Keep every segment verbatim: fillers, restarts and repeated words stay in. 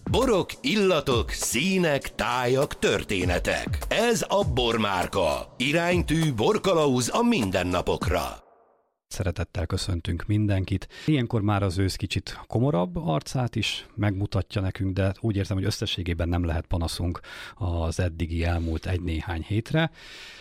Borok, illatok, színek, tájak, történetek. Ez a Bormárka. Iránytű borkalauz a mindennapokra. Szeretettel köszöntünk mindenkit. Ilyenkor már az ősz kicsit komorabb arcát is megmutatja nekünk, de úgy érzem, hogy összességében nem lehet panaszunk az eddigi elmúlt egy-néhány hétre.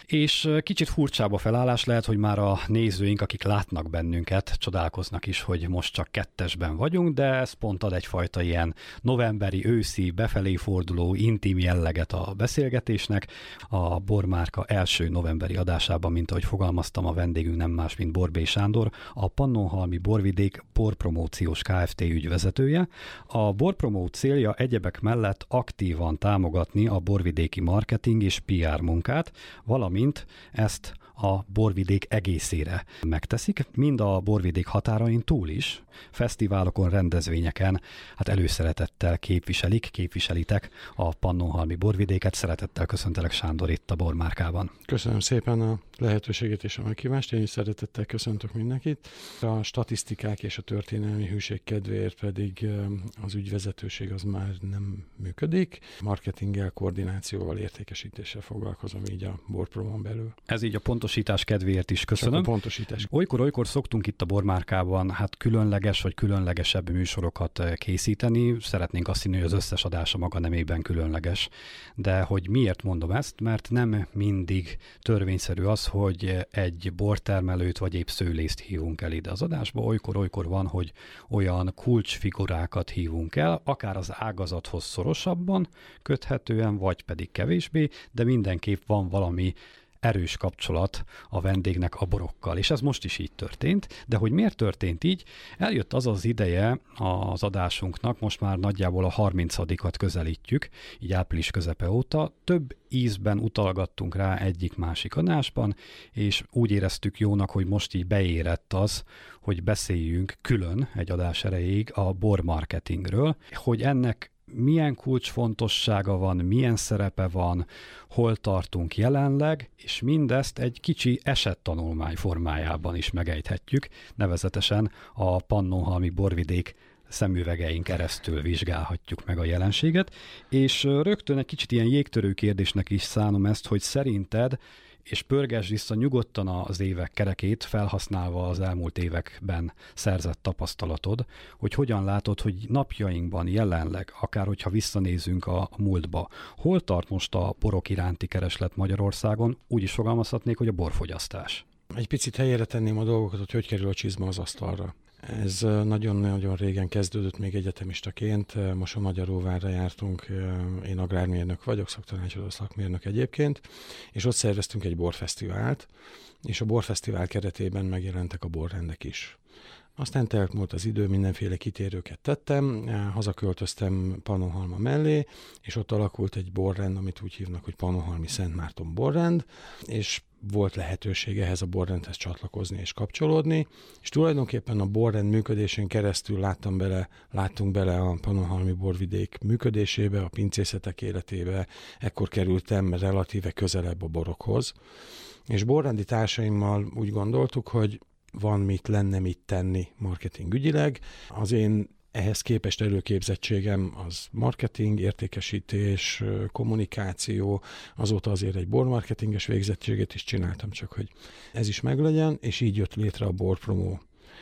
És kicsit furcsább a felállás, lehet, hogy már a nézőink, akik látnak bennünket, csodálkoznak is, hogy most csak kettesben vagyunk, de ez pont ad egyfajta ilyen novemberi, őszi, befelé forduló, intim jelleget a beszélgetésnek. A Bormárka első novemberi adásában, mint ahogy fogalmaztam, a vendégünk nem más, mint Borbély Sándor, a Pannonhalmi Borvidék borpromóciós Kft. Ügyvezetője. A borpromó célja egyebek mellett aktívan támogatni a borvidéki marketing és pé er munkát, valamint ezt a borvidék egészére megteszik, mind a borvidék határain túl is, fesztiválokon, rendezvényeken, hát előszeretettel képviselik, képviselitek a Pannonhalmi Borvidéket. Szeretettel köszöntelek, Sándor, itt a Bormárkában. Köszönöm szépen a lehetőséget és a meghívást, én is szeretettel köszöntök mindenkit. A statisztikák és a történelmi hűség kedvéért pedig az ügyvezetőség az már nem működik. Marketinggel, koordinációval, értékesítéssel foglalkozom így a borpromón belül. Ez így a pontosítás kedvéért is köszönöm. Csak a pontosítás. Olykor-olykor szoktunk itt a Bormárkában hát különleges vagy különlegesebb műsorokat készíteni. Szeretnénk azt hinni, hogy az összes adás a maga nemében különleges. De hogy miért mondom ezt? Mert nem mindig törvényszerű az, hogy egy bortermelőt vagy épp szőlészt hívunk el ide az adásba. Olykor-olykor van, hogy olyan kulcsfigurákat hívunk el, akár az ágazathoz szorosabban köthetően, vagy pedig kevésbé, de mindenképp van valami erős kapcsolat a vendégnek a borokkal, és ez most is így történt, de hogy miért történt így? Eljött az az ideje az adásunknak, most már nagyjából a harmincadikat közelítjük, így április közepe óta, több ízben utalgattunk rá egyik-másik adásban, és úgy éreztük jónak, hogy most így beérett az, hogy beszéljünk külön egy adás erejéig a bormarketingről, hogy ennek milyen kulcsfontossága van, milyen szerepe van, hol tartunk jelenleg, és mindezt egy kicsi esettanulmány formájában is megejthetjük, nevezetesen a Pannonhalmi Borvidék szemüvegeink keresztül vizsgálhatjuk meg a jelenséget, és rögtön egy kicsit ilyen jégtörő kérdésnek is szánom ezt, hogy szerinted, és pörgesd vissza nyugodtan az évek kerekét, felhasználva az elmúlt években szerzett tapasztalatod, hogy hogyan látod, hogy napjainkban jelenleg, akár hogyha visszanézünk a múltba, hol tart most a borok iránti kereslet Magyarországon, úgy is fogalmazhatnék, hogy a borfogyasztás. Egy picit helyére tenném a dolgokat, hogy hogy kerül a csizma az asztalra. Ez nagyon-nagyon régen kezdődött még egyetemistaként, Mosonmagyaróvárra jártunk, én agrármérnök vagyok, szaktanácsadó szakmérnök egyébként, és ott szerveztünk egy borfesztivált, és a borfesztivál keretében megjelentek a borrendek is. Aztán telt múlt az idő, mindenféle kitérőket tettem, hazaköltöztem Pannonhalma mellé, és ott alakult egy borrend, amit úgy hívnak, hogy Pannonhalmi Szent Márton borrend, és volt lehetőség ehhez a borrendhez csatlakozni és kapcsolódni, és tulajdonképpen a borrend működésén keresztül láttam bele, láttunk bele a Pannonhalmi Borvidék működésébe, a pincészetek életébe, ekkor kerültem relatíve közelebb a borokhoz, és borrendi társaimmal úgy gondoltuk, hogy van mit lenne mit tenni marketingügyileg. Az én ehhez képest előképzettségem az marketing, értékesítés, kommunikáció, azóta azért egy bormarketinges végzettséget is csináltam, csak hogy ez is meglegyen, és így jött létre a borpromó.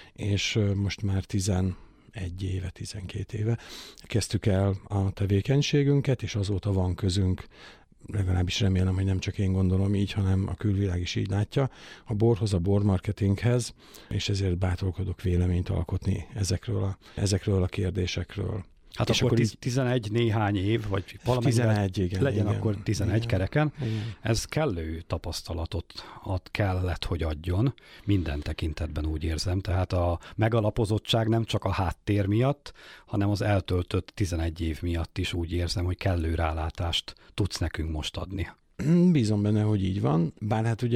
És most már tizenegy éve, tizenkét éve kezdtük el a tevékenységünket, és azóta van közünk, legalábbis remélem, hogy nem csak én gondolom így, hanem a külvilág is így látja, a borhoz, a bormarketinghez, és ezért bátorkodok véleményt alkotni ezekről a, ezekről a kérdésekről. Hát és akkor, akkor így, tizenegy néhány év, vagy valami tizenegy, igen, legyen igen, akkor tizenegy igen, kereken. Igen. Ez kellő tapasztalatot ad, kellett, hogy adjon, minden tekintetben úgy érzem. Tehát a megalapozottság nem csak a háttér miatt, hanem az eltöltött tizenegy év miatt is úgy érzem, hogy kellő rálátást tudsz nekünk most adni. Bízom benne, hogy így van, bár hát ugye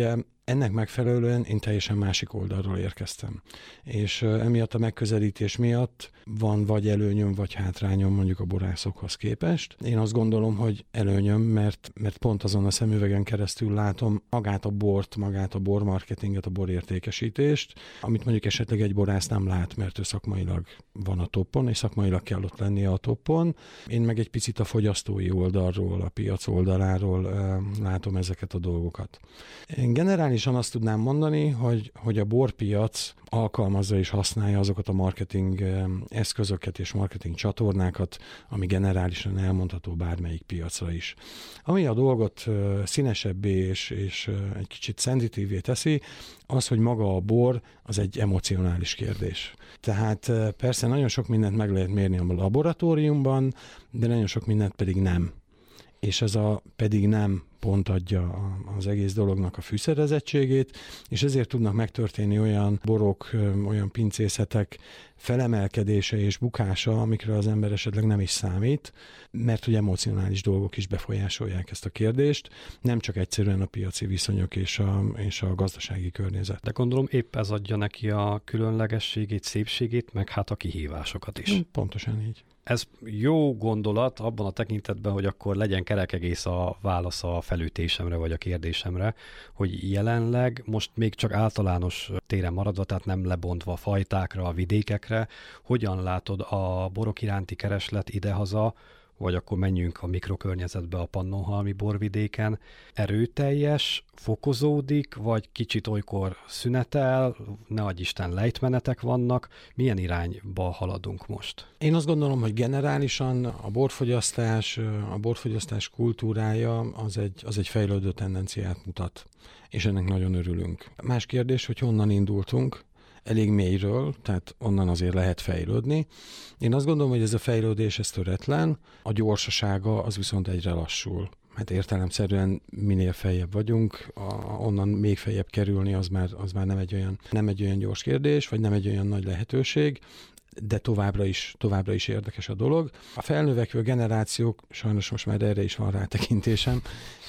Ennek megfelelően én teljesen másik oldalról érkeztem. És emiatt a megközelítés miatt van vagy előnyöm, vagy hátrányom mondjuk a borászokhoz képest. Én azt gondolom, hogy előnyöm, mert, mert pont azon a szemüvegen keresztül látom magát a bort, magát a bormarketinget, a borértékesítést, amit mondjuk esetleg egy borász nem lát, mert ő szakmailag van a toppon, és szakmailag kell ott lennie a toppon. Én meg egy picit a fogyasztói oldalról, a piac oldaláról uh, látom ezeket a dolgokat. Én generálisan azt tudnám mondani, hogy, hogy a borpiac alkalmazza és használja azokat a marketing eszközöket és marketing csatornákat, ami generálisan elmondható bármelyik piacra is. Ami a dolgot színesebbé és, és egy kicsit szenzitívvé teszi, az, hogy maga a bor az egy emocionális kérdés. Tehát persze nagyon sok mindent meg lehet mérni a laboratóriumban, de nagyon sok mindent pedig nem. És ez a pedig nem pont adja az egész dolognak a fűszerezettségét, és ezért tudnak megtörténni olyan borok, olyan pincészetek felemelkedése és bukása, amikre az ember esetleg nem is számít, mert ugye emocionális dolgok is befolyásolják ezt a kérdést, nem csak egyszerűen a piaci viszonyok és a, és a gazdasági környezet. De gondolom épp ez adja neki a különlegességét, szépségét, meg hát a kihívásokat is. Pontosan így. Ez jó gondolat abban a tekintetben, hogy akkor legyen kerekegész a válasz a felütésemre vagy a kérdésemre, hogy jelenleg most még csak általános téren maradva, tehát nem lebontva a fajtákra, a vidékekre, hogyan látod a borok iránti kereslet idehaza, vagy akkor menjünk a mikrokörnyezetbe a Pannonhalmi borvidéken, erőteljes, fokozódik, vagy kicsit olykor szünetel, ne adj Isten, lejtmenetek vannak, milyen irányba haladunk most? Én azt gondolom, hogy generálisan a borfogyasztás, a borfogyasztás kultúrája az egy, az egy fejlődő tendenciát mutat, és ennek nagyon örülünk. Más kérdés, hogy honnan indultunk, elég mélyről, tehát onnan azért lehet fejlődni. Én azt gondolom, hogy ez a fejlődés ez töretlen, a gyorsasága az viszont egyre lassul. Hát értelemszerűen minél feljebb vagyunk, a, onnan még feljebb kerülni az már, az már nem, egy olyan, nem egy olyan gyors kérdés, vagy nem egy olyan nagy lehetőség, de továbbra is, továbbra is érdekes a dolog. A felnövekvő generációk, sajnos most már erre is van rátekintésem,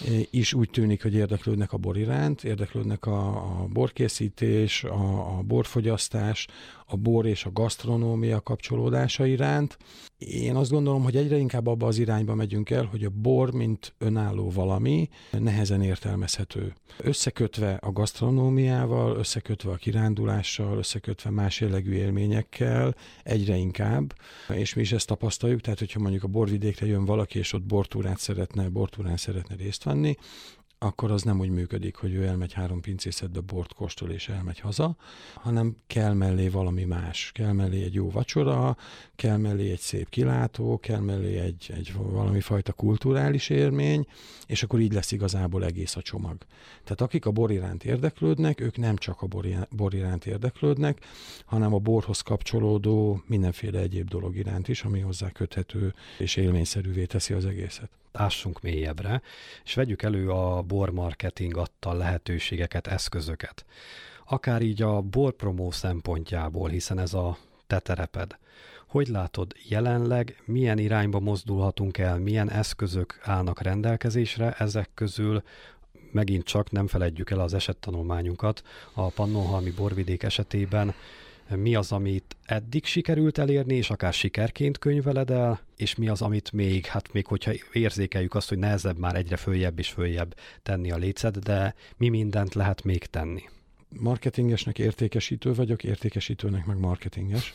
is úgy tűnik, hogy érdeklődnek a bor iránt, érdeklődnek a, a borkészítés, a, a borfogyasztás, a bor és a gasztronómia kapcsolódása iránt. Én azt gondolom, hogy egyre inkább abba az irányba megyünk el, hogy a bor, mint önálló valami, nehezen értelmezhető. Összekötve a gasztronómiával, összekötve a kirándulással, összekötve más jellegű élményekkel, egyre inkább, és mi is ezt tapasztaljuk, tehát hogyha mondjuk a borvidékre jön valaki, és ott bortúrát szeretne, bortúrán szeretne részt venni, akkor az nem úgy működik, hogy ő elmegy három pincészetbe, bort kóstol és elmegy haza, hanem kell mellé valami más. Kell mellé egy jó vacsora, kell mellé egy szép kilátó, kell mellé egy, egy valami fajta kulturális élmény, és akkor így lesz igazából egész a csomag. Tehát akik a bor iránt érdeklődnek, ők nem csak a bor iránt érdeklődnek, hanem a borhoz kapcsolódó mindenféle egyéb dolog iránt is, ami hozzá köthető és élményszerűvé teszi az egészet. Ássunk mélyebbre, és vegyük elő a bormarketing adta lehetőségeket, eszközöket. Akár így a borpromó szempontjából, hiszen ez a te tereped. Hogy látod jelenleg, milyen irányba mozdulhatunk el, milyen eszközök állnak rendelkezésre, ezek közül megint csak nem feledjük el az esettanulmányunkat a Pannonhalmi borvidék esetében, mi az, amit eddig sikerült elérni, és akár sikerként könyveled el, és mi az, amit még, hát még hogyha érzékeljük azt, hogy nehezebb már egyre följebb és följebb tenni a lécet, de mi mindent lehet még tenni? Marketingesnek értékesítő vagyok, értékesítőnek meg marketinges.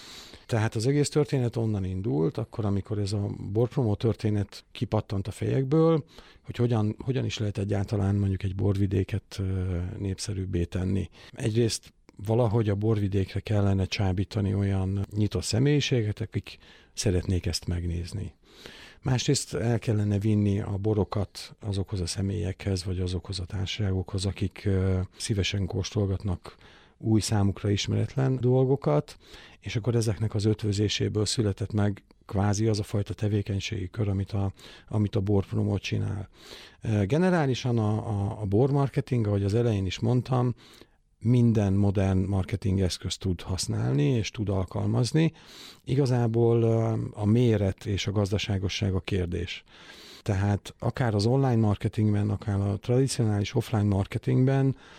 Tehát az egész történet onnan indult, akkor, amikor ez a borpromó történet kipattant a fejekből, hogy hogyan, hogyan is lehet egyáltalán mondjuk egy borvidéket népszerűbbé tenni. Egyrészt valahogy a borvidékre kellene csábítani olyan nyitott személyiséget, akik szeretnék ezt megnézni. Másrészt el kellene vinni a borokat azokhoz a személyekhez, vagy azokhoz a társaságokhoz, akik szívesen kóstolgatnak új számukra ismeretlen dolgokat, és akkor ezeknek az ötvözéséből született meg kvázi az a fajta tevékenységi kör, amit a, amit a borpromó csinál. Generálisan a, a, a bormarketing, ahogy az elején is mondtam, minden modern marketing eszközt tud használni és tud alkalmazni. Igazából a méret és a gazdaságosság a kérdés. Tehát akár az online marketingben, akár a tradicionális offline marketingben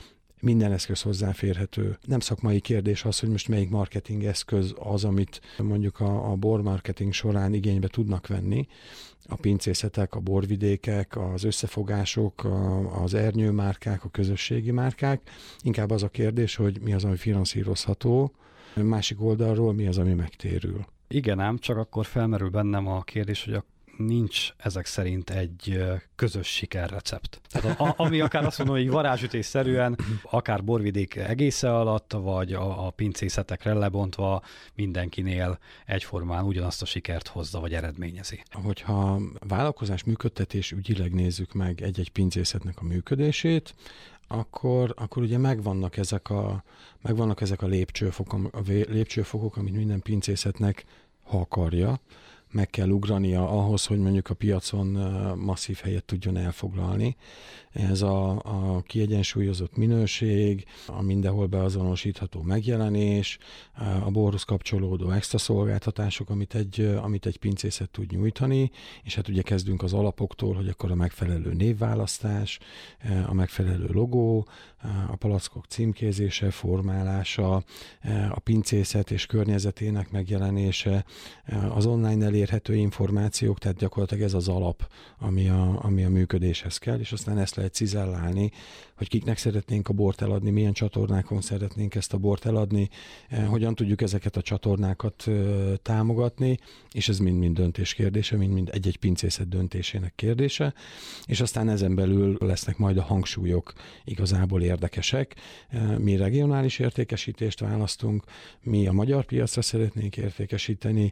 minden eszköz hozzáférhető. Nem szakmai kérdés az, hogy most melyik marketing eszköz az, amit mondjuk a, a bormarketing során igénybe tudnak venni. A pincészetek, a borvidékek, az összefogások, a, az ernyőmárkák, a közösségi márkák. Inkább az a kérdés, hogy mi az, ami finanszírozható, másik oldalról mi az, ami megtérül. Igen ám, csak akkor felmerül bennem a kérdés, hogy a nincs ezek szerint egy közös sikerrecept. Tehát a, ami akár azt mondom, hogy varázsütésszerűen, akár borvidék egésze alatt, vagy a, a pincészetekre lebontva mindenkinél egyformán ugyanazt a sikert hozza, vagy eredményezi. Hogyha vállalkozás működtetés ügyileg nézzük meg egy-egy pincészetnek a működését, akkor, akkor ugye megvannak ezek a, megvannak ezek a lépcsőfokok, a lépcsőfokok, amit minden pincészetnek, ha akarja, meg kell ugrania ahhoz, hogy mondjuk a piacon masszív helyet tudjon elfoglalni. Ez a, a kiegyensúlyozott minőség, a mindenhol beazonosítható megjelenés, a borhoz kapcsolódó extra szolgáltatások, amit egy, amit egy pincészet tud nyújtani, és hát ugye kezdünk az alapoktól, hogy akkor a megfelelő névválasztás, a megfelelő logó, a palackok címkézése, formálása, a pincészet és környezetének megjelenése, az online elérhető információk, tehát gyakorlatilag ez az alap, ami a, ami a működéshez kell, és aztán ezt lehet cizellálni, hogy kiknek szeretnénk a bort eladni, milyen csatornákon szeretnénk ezt a bort eladni, hogyan tudjuk ezeket a csatornákat támogatni, és ez mind-mind döntés kérdése, mind-mind egy-egy pincészet döntésének kérdése, és aztán ezen belül lesznek majd a hangsúlyok igazából érdekesek. Mi regionális értékesítést választunk, mi a magyar piacra szeretnénk értékesíteni,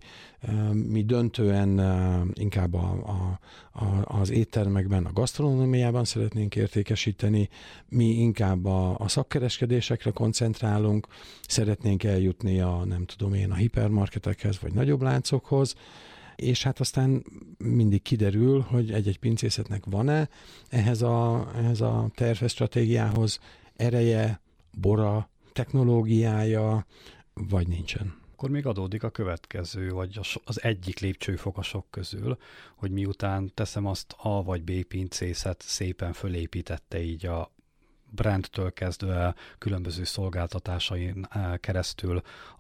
mi döntően inkább a, a, a, az éttermekben, a gasztronómiában szeretnénk értékesíteni, mi inkább a, a szakkereskedésekre koncentrálunk, szeretnénk eljutni a, nem tudom én, a hipermarketekhez, vagy nagyobb láncokhoz, és hát aztán mindig kiderül, hogy egy-egy pincészetnek van-e ehhez a, ehhez a terve stratégiához ereje, bora, technológiája, vagy nincsen. Akkor még adódik a következő, vagy az egyik lépcsőfok a sok közül, hogy miután teszem azt A vagy B pincészet szépen fölépítette így a brandtől kezdve különböző szolgáltatásain keresztül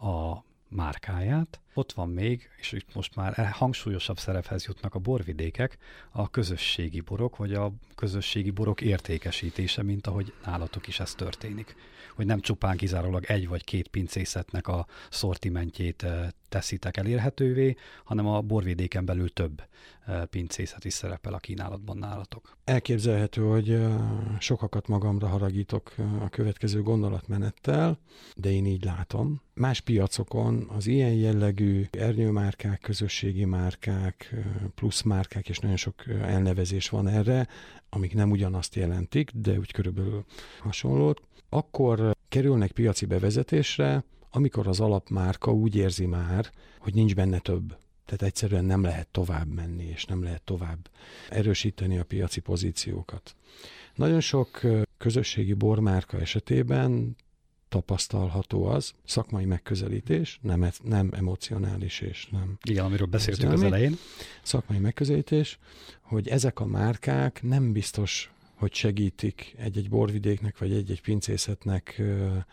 a márkáját. Ott van még, és itt most már hangsúlyosabb szerephez jutnak a borvidékek, a közösségi borok, vagy a közösségi borok értékesítése, mint ahogy nálatok is ez történik. Hogy nem csupán kizárólag egy vagy két pincészetnek a szortimentjét teszitek elérhetővé, hanem a borvidéken belül több pincészet is szerepel a kínálatban nálatok. Elképzelhető, hogy sokakat magamra haragítok a következő gondolatmenettel, de én így látom. Más piacokon az ilyen jellegű ernyőmárkák, közösségi márkák, plusz márkák, és nagyon sok elnevezés van erre, amik nem ugyanazt jelentik, de úgy körülbelül hasonlót, akkor kerülnek piaci bevezetésre, amikor az alapmárka úgy érzi már, hogy nincs benne több. Tehát egyszerűen nem lehet tovább menni, és nem lehet tovább erősíteni a piaci pozíciókat. Nagyon sok közösségi bormárka esetében tapasztalható az, szakmai megközelítés, nem, nem emocionális és nem... Igen, amiről beszéltünk az elején. Szakmai megközelítés, hogy ezek a márkák nem biztos, hogy segítik egy-egy borvidéknek, vagy egy-egy pincészetnek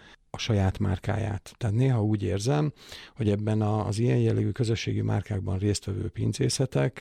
a saját márkáját. Tehát néha úgy érzem, hogy ebben az ilyen jellegű közösségi márkákban résztvevő pincészetek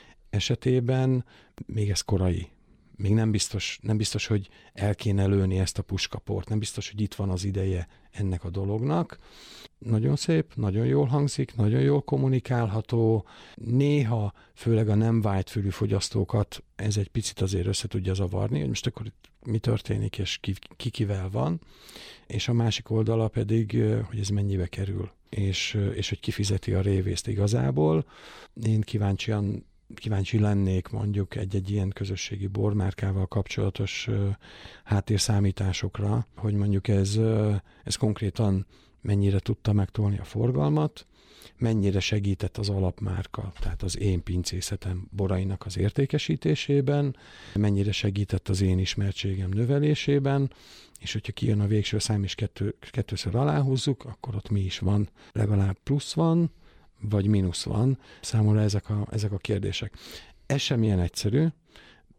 esetében még ez korai. Még nem biztos, nem biztos, hogy el kéne lőni ezt a puskaport, nem biztos, hogy itt van az ideje ennek a dolognak. Nagyon szép, nagyon jól hangzik, nagyon jól kommunikálható. Néha, főleg a nem vágyfülű fogyasztókat ez egy picit azért össze tudja zavarni, hogy most akkor itt mi történik, és ki, ki kivel van. És a másik oldala pedig, hogy ez mennyibe kerül, és, és hogy kifizeti a révészt igazából. Én kíváncsian kíváncsi lennék mondjuk egy-egy ilyen közösségi bormárkával kapcsolatos uh, háttérszámításokra, hogy mondjuk ez, uh, ez konkrétan mennyire tudta megtolni a forgalmat, mennyire segített az alapmárka, tehát az én pincészetem borainak az értékesítésében, mennyire segített az én ismertségem növelésében, és hogyha kijön a végső szám és kettő, kettőször aláhúzzuk, akkor ott mi is van, legalább plusz van, vagy mínusz van. Számomra ezek a, ezek a kérdések. Ez sem ilyen egyszerű.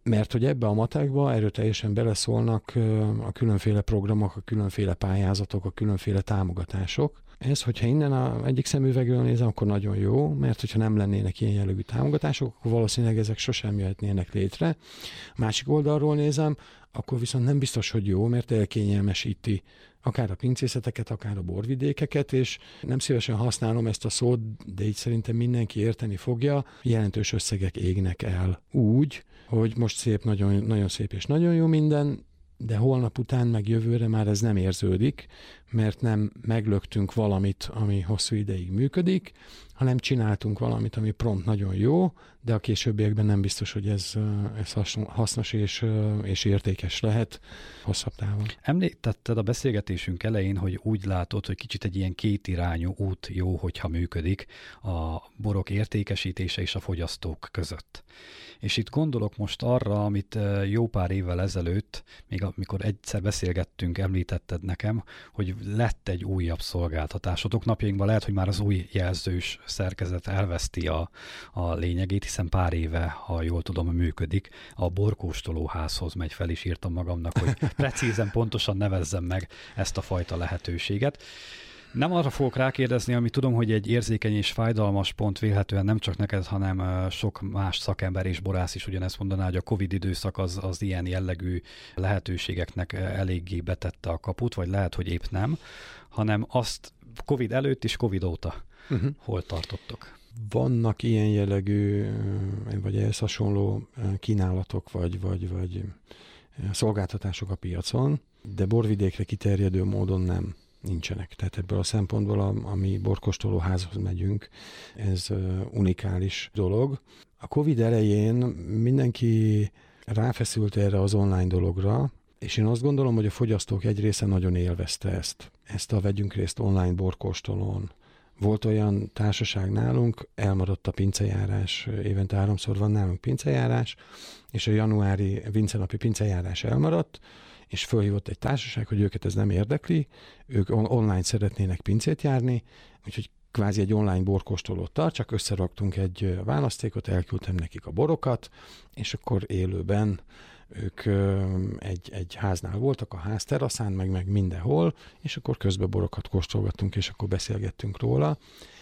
mert hogy ebbe a matekba erőteljesen beleszólnak a különféle programok, a különféle pályázatok, a különféle támogatások. Ez, hogyha innen a egyik szemüvegről nézem, akkor nagyon jó, mert hogyha nem lennének ilyen jellegű támogatások, akkor valószínűleg ezek sosem jöhetnének létre. A másik oldalról nézem, akkor viszont nem biztos, hogy jó, mert elkényelmesíti akár a pincészeteket, akár a borvidékeket, és nem szívesen használom ezt a szót, de így szerintem mindenki érteni fogja, jelentős összegek égnek el úgy, hogy most szép, nagyon, nagyon szép és nagyon jó minden, de holnap után, meg jövőre már ez nem érződik, mert nem meglöktünk valamit, ami hosszú ideig működik, hanem csináltunk valamit, ami prompt nagyon jó, de a későbbiekben nem biztos, hogy ez, ez hasznos és, és értékes lehet hosszabb távon. Említetted a beszélgetésünk elején, hogy úgy látod, hogy kicsit egy ilyen kétirányú út jó, hogyha működik a borok értékesítése és a fogyasztók között. És itt gondolok most arra, amit jó pár évvel ezelőtt, még amikor egyszer beszélgettünk, említetted nekem, hogy lett egy újabb szolgáltatásotok. Napjainkban lehet, hogy már az új jelzős szerkezet elveszti a, a lényegét, hiszen pár éve, ha jól tudom, működik. A borkóstolóházhoz megy, fel is írtam magamnak, hogy precízen, pontosan nevezzem meg ezt a fajta lehetőséget. Nem arra fogok rákérdezni, ami tudom, hogy egy érzékeny és fájdalmas pont vélhetően nem csak neked, hanem sok más szakember és borász is ugyanezt mondaná, hogy a Covid időszak az, az ilyen jellegű lehetőségeknek eléggé betette a kaput, vagy lehet, hogy épp nem, hanem azt Covid előtt és Covid óta uh-huh. hol tartottok? Vannak ilyen jellegű, vagy ehhez hasonló kínálatok, vagy, vagy, vagy szolgáltatások a piacon, de borvidékre kiterjedő módon nem. Nincsenek. Tehát ebből a szempontból, a, ami borkóstolóházhoz megyünk, ez unikális dolog. A Covid elején mindenki ráfeszült erre az online dologra, és én azt gondolom, hogy a fogyasztók egy része nagyon élvezte ezt. Ezt a vegyünk részt online borkóstolón. Volt olyan társaság nálunk, elmaradt a pincejárás, évente háromszor van nálunk pincejárás, és a januári vincenapi pincejárás elmaradt, és fölhívott egy társaság, hogy őket ez nem érdekli, ők online szeretnének pincét járni, úgyhogy kvázi egy online borkóstolót tart, csak összeraktunk egy választékot, elküldtem nekik a borokat, és akkor élőben ők egy, egy háznál voltak, a ház teraszán, meg, meg mindenhol, és akkor közben borokat kóstolgattunk, és akkor beszélgettünk róla.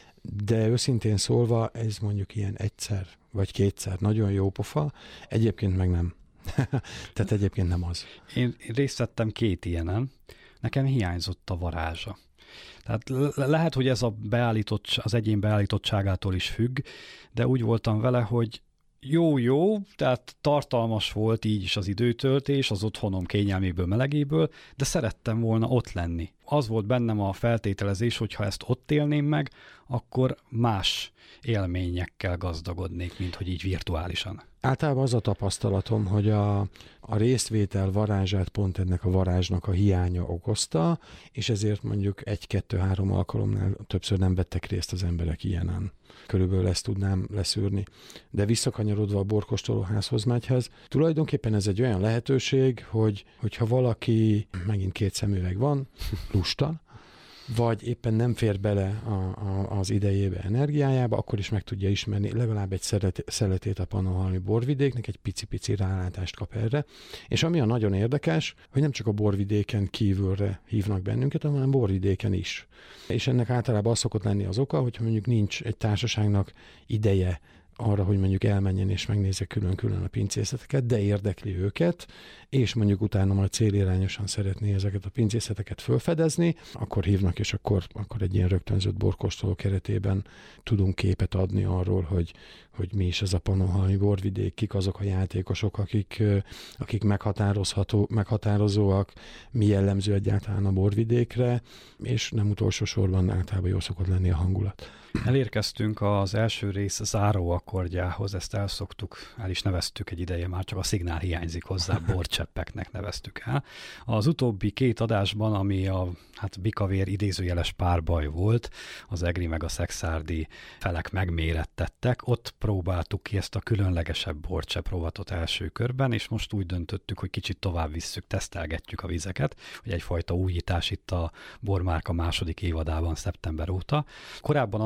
De őszintén szólva, ez mondjuk ilyen egyszer, vagy kétszer nagyon jó pofa, egyébként meg nem. Tehát egyébként nem az. Én részt vettem két ilyenen, nekem hiányzott a varázsa. Tehát le- lehet, hogy ez a beállított, az egyén beállítottságától is függ, de úgy voltam vele, hogy jó-jó, tehát tartalmas volt így is az időtöltés, az otthonom kényelméből, melegéből, de szerettem volna ott lenni. Az volt bennem a feltételezés, hogy ha ezt ott élném meg, akkor más élményekkel gazdagodnék, mint hogy így virtuálisan. Általában az a tapasztalatom, hogy a, a részvétel varázsát pont ennek a varázsnak a hiánya okozta, és ezért mondjuk egy-kettő-három alkalomnál többször nem vettek részt az emberek ilyenen. Körülbelül ezt tudnám leszűrni. De visszakanyarodva a borkóstolóházhoz megyhez, tulajdonképpen ez egy olyan lehetőség, hogy hogyha valaki, megint két szemüveg van, lusta, vagy éppen nem fér bele a, a, az idejébe, energiájába, akkor is meg tudja ismerni legalább egy szeletét a Pannonhalmi borvidéknek, egy pici-pici rálátást kap erre. És ami a nagyon érdekes, hogy nem csak a borvidéken kívülre hívnak bennünket, hanem borvidéken is. És ennek általában az szokott lenni az oka, hogyha mondjuk nincs egy társaságnak ideje arra, hogy mondjuk elmenjen és megnézze külön-külön a pincészeteket, de érdekli őket, és mondjuk utána majd célirányosan szeretné ezeket a pincészeteket felfedezni, akkor hívnak, és akkor, akkor egy ilyen rögtönzött borkóstoló keretében tudunk képet adni arról, hogy, hogy mi is ez a Pannonhalmi borvidék, kik azok a játékosok, akik, akik meghatározható, meghatározóak, mi jellemző egyáltalán a borvidékre, és nem utolsó sorban általában jól szokott lenni a hangulat. Elérkeztünk az első rész záró akkordjához, ezt elszoktuk, el is neveztük egy ideje, már csak a szignál hiányzik hozzá, borcseppeknek neveztük el. Az utóbbi két adásban, ami a hát bikavér idézőjeles párbaj volt, az egri meg a szekszárdi felek megmérettettek, ott próbáltuk ki ezt a különlegesebb borcsepp rovatot első körben, és most úgy döntöttük, hogy kicsit tovább visszük, tesztelgetjük a vizeket, hogy egyfajta újítás itt a Bormárka második évadában szeptember óta. Korábban azt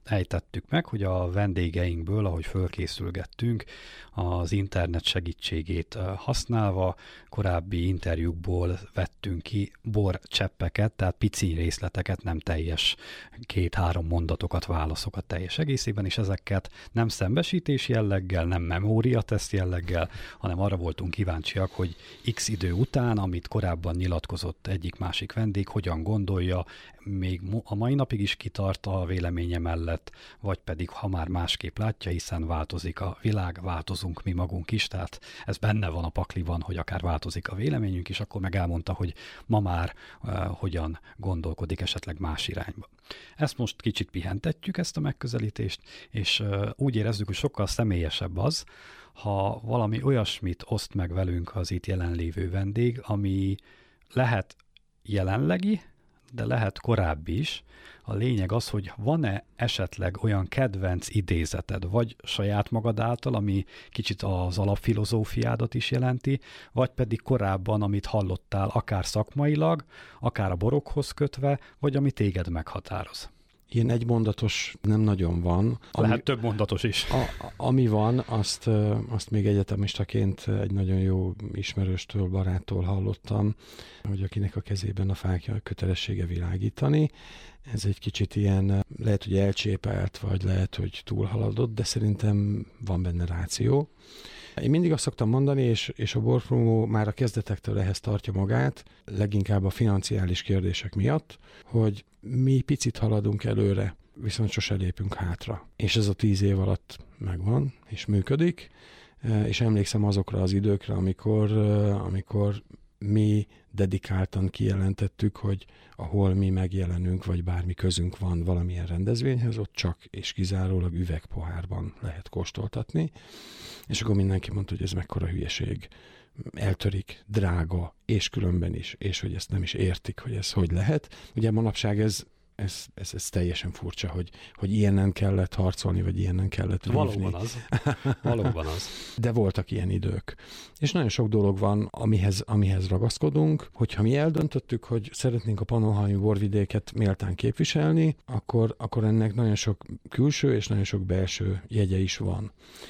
ejtettük meg, hogy a vendégeinkből, ahogy fölkészülgettünk, az internet segítségét használva korábbi interjúkból vettünk ki borcseppeket, tehát pici részleteket, nem teljes két-három mondatokat, válaszokat teljes egészében, és ezeket nem szembesítés jelleggel, nem memóriateszt jelleggel, hanem arra voltunk kíváncsiak, hogy x idő után, amit korábban nyilatkozott egyik-másik vendég, hogyan gondolja, még a mai napig is kitart a véleménye mellett, vagy pedig ha már másképp látja, hiszen változik a világ, változunk mi magunk is, tehát ez benne van a pakliban, hogy akár változik a véleményünk is, akkor meg elmondta, hogy ma már uh, hogyan gondolkodik esetleg más irányba. Ezt most kicsit pihentetjük, ezt a megközelítést, és uh, úgy érezzük, hogy sokkal személyesebb az, ha valami olyasmit oszt meg velünk az itt jelenlévő vendég, ami lehet jelenlegi, de lehet korábbi is. A lényeg az, hogy van-e esetleg olyan kedvenc idézeted, vagy saját magad által, ami kicsit az alapfilozófiádat is jelenti, vagy pedig korábban, amit hallottál, akár szakmailag, akár a borokhoz kötve, vagy ami téged meghatároz. Ilyen egymondatos nem nagyon van. Ami, Lehet több mondatos is. A, ami van, azt, azt még egyetemistaként egy nagyon jó ismerőstől, baráttól hallottam, hogy akinek a kezében a fákja, a kötelessége világítani. Ez egy kicsit ilyen, lehet, hogy elcsépelt, vagy lehet, hogy túlhaladott, de szerintem van benne ráció. Én mindig azt szoktam mondani, és, és a borpromó már a kezdetektől ehhez tartja magát, leginkább a financiális kérdések miatt, hogy mi picit haladunk előre, viszont sose lépünk hátra. És ez a tíz év alatt megvan, és működik, és emlékszem azokra az időkre, amikor, amikor mi dedikáltan kijelentettük, hogy ahol mi megjelenünk, vagy bármi közünk van valamilyen rendezvényhez, ott csak és kizárólag üvegpohárban lehet kóstoltatni. És akkor mindenki mondta, hogy ez mekkora hülyeség, eltörik, drága, és különben is, és hogy ezt nem is értik, hogy ez hogy lehet. Ugye manapság ez, ez, ez, ez teljesen furcsa, hogy, hogy ilyenen kellett harcolni, vagy ilyenen kellett vívni. Valóban az. Valóban az. De voltak ilyen idők. És nagyon sok dolog van, amihez, amihez ragaszkodunk. Hogyha mi eldöntöttük, hogy szeretnénk a pannonhalmi borvidéket méltán képviselni, akkor, akkor ennek nagyon sok külső és nagyon sok belső jegye is van.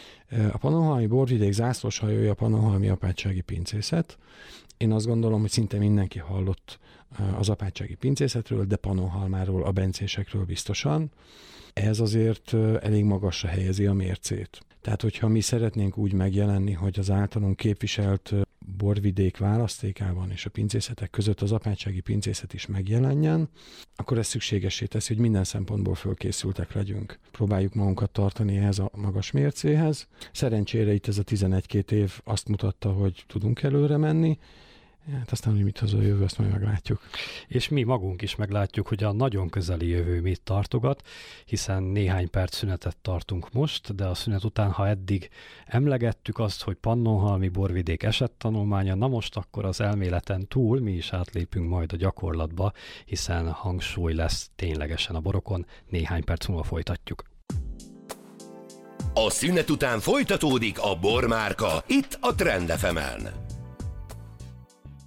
A pannonhalmi borvidék zászlóshajója a pannonhalmi apátsági pincészet. Én azt gondolom, hogy szinte mindenki hallott az apátsági pincészetről, de Pannonhalmáról, a bencésekről biztosan. Ez azért elég magasra helyezi a mércét. Tehát, hogyha mi szeretnénk úgy megjelenni, hogy az általunk képviselt borvidék választékában és a pincészetek között az apátsági pincészet is megjelenjen, akkor ez szükségessé teszi, hogy minden szempontból fölkészültek legyünk. Próbáljuk magunkat tartani ehhez a magas mércéhez. Szerencsére itt ez a tizenegy-két év azt mutatta, hogy tudunk előre menni. Hát aztán, hogy mit hoz a jövő, azt majd meglátjuk. És mi magunk is meglátjuk, hogy a nagyon közeli jövő mit tartogat, hiszen néhány perc szünetet tartunk most, de a szünet után, ha eddig emlegettük azt, hogy Pannonhalmi borvidék esettanulmánya, na most akkor az elméleten túl mi is átlépünk majd a gyakorlatba, hiszen hangsúly lesz ténylegesen a borokon, néhány perc múlva folytatjuk. A szünet után folytatódik a Bormárka, itt a Trend ef emen.